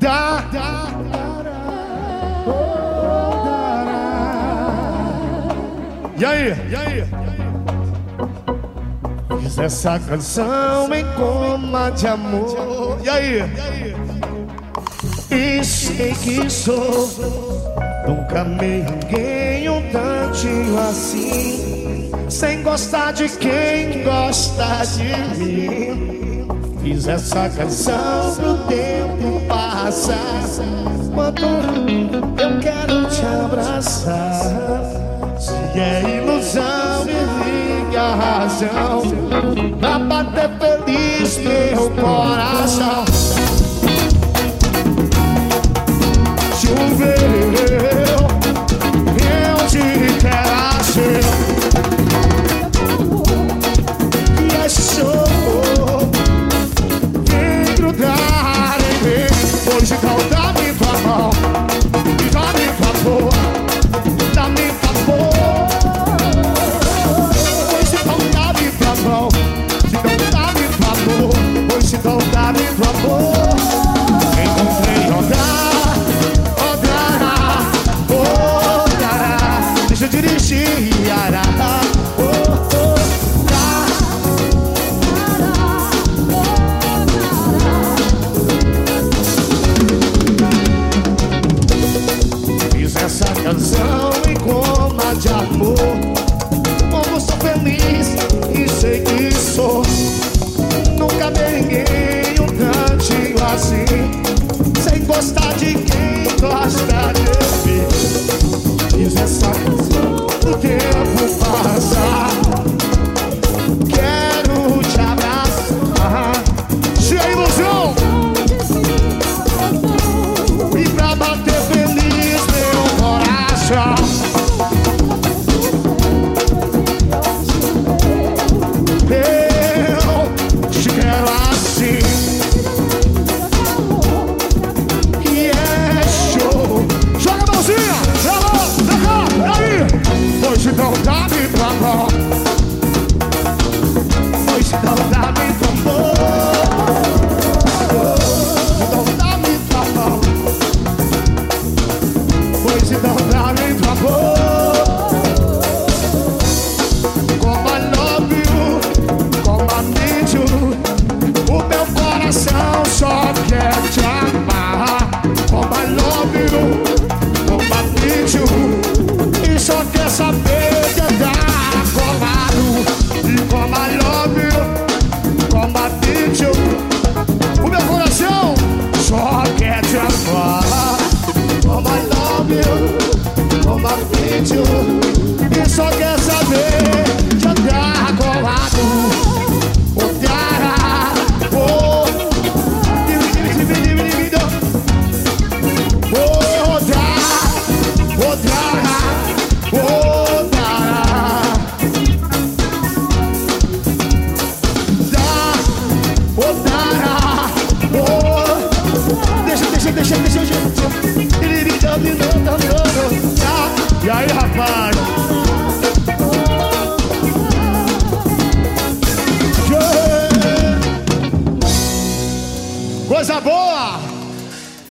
E aí? Fiz essa canção em coma de amor. E aí? E sei que sou. Nunca amei ninguém um tantinho assim, sem gostar de quem gosta de mim. Fiz essa canção pro tempo passar, quando eu quero te abraçar. Se é ilusão, me ligue a razão pra bater feliz meu coração. Choveu, eu te quero assim. E é show, vem grudar em mim. Hoje então dá-me tua mão e dá-me favor, dá-me favor. Hoje então dá-me tua mão, então dá-me favor. Hoje então dá-me tua amor. Encontrei deixa eu dirigir, ará. Fiz essa canção em coma de amor. Como sou feliz e sei que sou. Nunca amei ninguém um tantinho assim, sem gostar de quem gosta